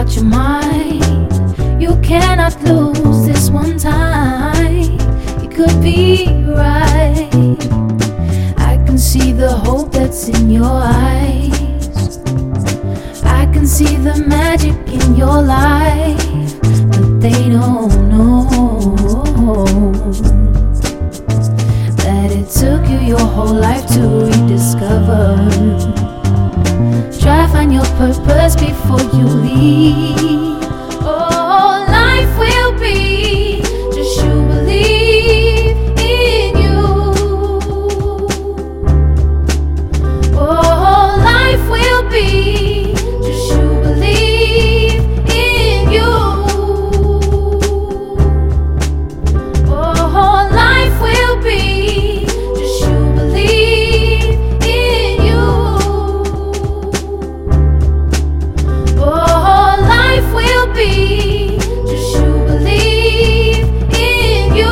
out your mind. You cannot lose this one time. It could be right. I can see the hope that's in your eyes. I can see the magic in your life, but they don't know that it took you your whole life to rediscover. Try find your purpose before you leave. Oh, life will be just you believe in you. Oh, life will be just you believe in you. Oh, life will be just you believe in you. Oh, life will be just you believe in you.